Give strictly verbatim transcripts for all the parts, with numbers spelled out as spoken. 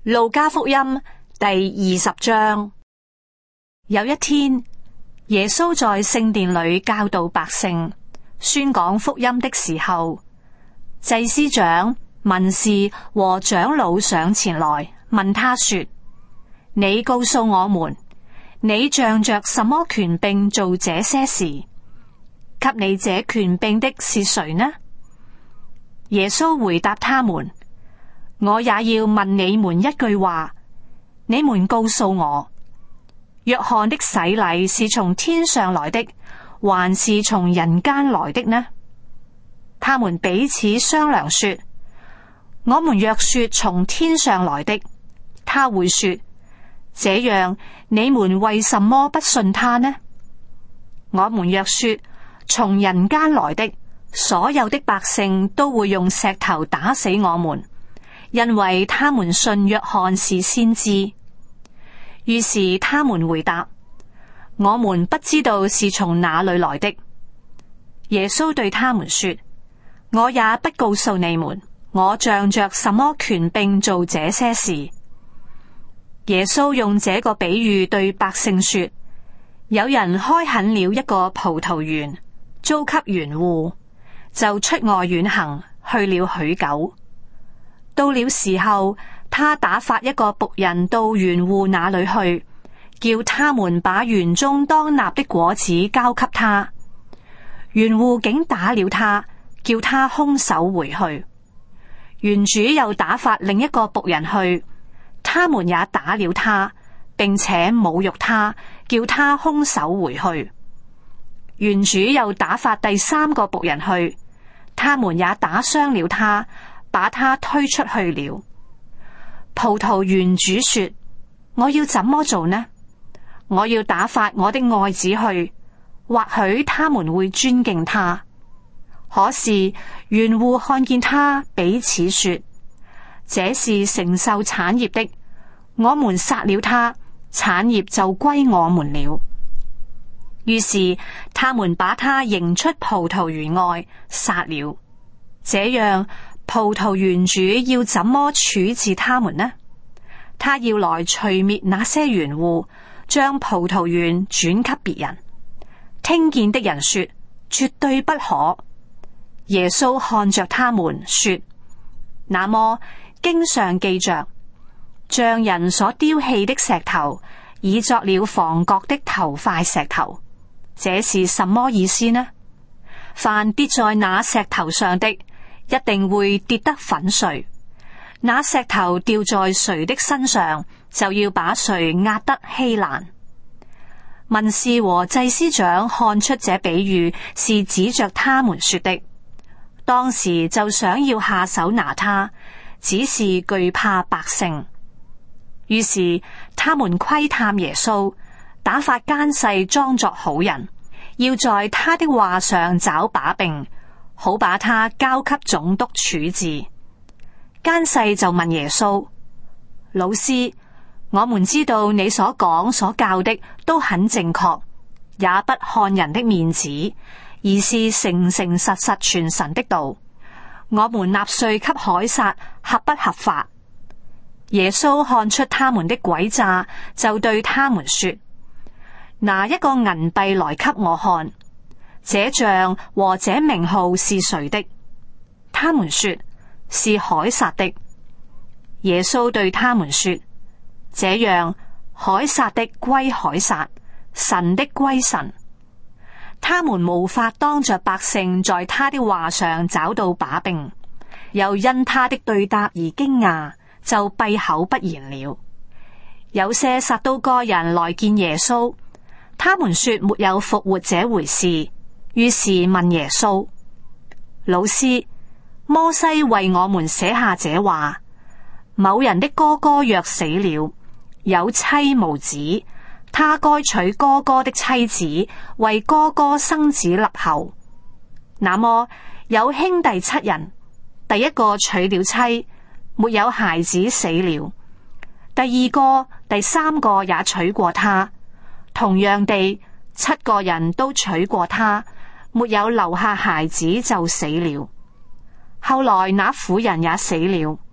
路加福音第二十章。有一天，耶穌在聖殿裏教導百姓，宣講福音的時候，祭司長、文士和長老上前來問他說：你告訴我們，你仗着什麼權柄做這些事？給你這權柄的是誰呢？耶穌回答他們：我也要問你們一句話，你們告訴我，約翰的洗禮是從天上來的，還是從人間來的呢？他們彼此商量說：我們若說從天上來的，他會說：這樣你們為什麼不信他呢？我們若說從人間來的，所有的百姓都會用石頭打死我們，因為他們信約翰是先知。於是他們回答：我們不知道是從哪裏來的。耶穌對他們說：我也不告訴你們，我仗着什麼權柄做這些事。耶穌用這個比喻對百姓說：有人開墾了一個葡萄園，租給園戶，就出外遠行，去了許久。到了時候，他打發一個僕人到園戶那裏去，叫他們把園中當納的果子交給他。園戶竟打了他，叫他空手回去。園主又打發另一個僕人去，他們也打了他，並且侮辱他，叫他空手回去。園主又打發第三個僕人去，他們也打傷了他，把他推出去了。葡萄園主說：我要怎麼做呢？我要打發我的愛子去，或許他們會尊敬他。可是園戶看見他，彼此說：這是承受產業的，我們殺了他，產業就歸我們了。於是他們把他迎出葡萄園外，殺了。這樣葡萄園主要怎麼處置他們呢？他要來除滅那些園戶，將葡萄園轉給別人。聽見的人說：絕對不可。耶穌看着他們說：那麼經上記着，匠人所丟棄的石頭，已作了房角的頭塊石頭，這是什麼意思呢？凡跌在那石頭上的，一定會跌得粉碎。那石頭掉在誰的身上，就要把誰壓得稀爛。文士和祭司長看出這比喻是指着他們說的，當時就想要下手拿他，只是懼怕百姓。於是他們窺探耶穌，打發奸細裝作好人，要在他的話上找把柄，好把他交給總督處置。奸細就問耶穌：老師，我們知道你所講所教的都很正確，也不看人的面子，而是誠誠實實傳神的道。我們納稅給凱撒合不合法？耶穌看出他們的詭詐，就對他們說：拿一個銀幣來給我看，這像和這名號是誰的？他們說：是凱撒的。耶穌對他們說：這樣，凱撒的歸凱撒，神的歸神。他們無法當着百姓在他的話上找到把柄，又因他的對答而驚訝，就閉口不言了。有些撒都該人來見耶穌，他們說沒有復活這回事，於是問耶穌：老師，摩西為我們寫下這話，某人的哥哥若死了，有妻無子，他該娶哥哥的妻子，為哥哥生子立後。那麼有兄弟七人，第一個娶了妻，沒有孩子，死了，第二個、第三個也娶過他，同樣地，七個人都娶過他，沒有留下孩子就死了。後來那婦人也死了。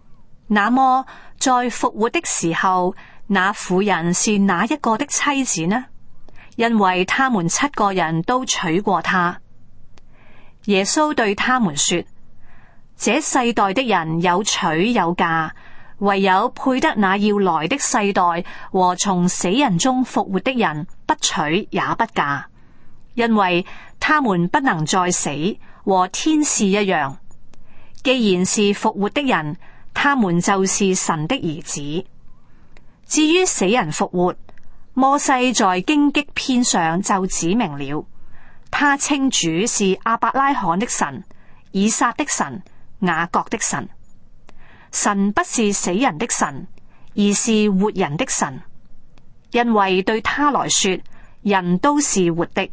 那麼在復活的時候，那婦人是哪一個的妻子呢？因為他們七個人都娶過她。耶穌對他們說：這世代的人有娶有嫁，唯有配得那要來的世代和從死人中復活的人，不娶也不嫁，因為他們不能再死，和天使一樣。既然是復活的人，他們就是神的兒子。至於死人復活，摩西在荊棘篇上就指明了，他稱主是亞伯拉罕的神、以撒的神、雅各的神。神不是死人的神，而是活人的神，因為對他來說，人都是活的。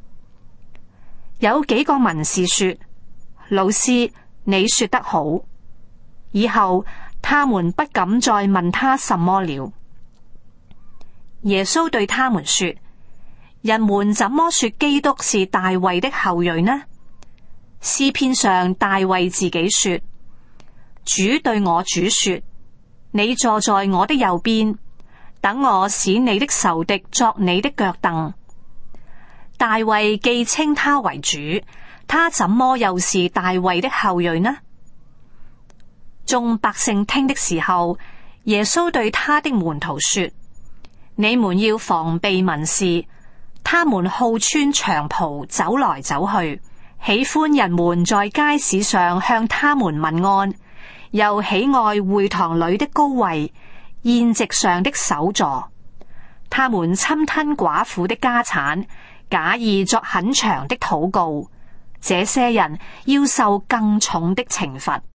有幾個文士說：老師，你說得好。以後他們不敢再問他什麼了。耶穌對他們說：人們怎麼說基督是大衛的後裔呢？詩篇上大衛自己說：主對我主說，你坐在我的右邊，等我使你的仇敵作你的腳凳。大衛既稱他為主，他怎麼又是大衛的後裔呢？眾百姓聽的時候，耶穌對他的門徒說：你們要防備文士，他們好穿長袍走來走去，喜歡人們在街市上向他們問安，又喜愛會堂裏的高位、宴席上的首座。他們侵吞寡婦的家產，假意作很長的禱告。這些人要受更重的懲罰。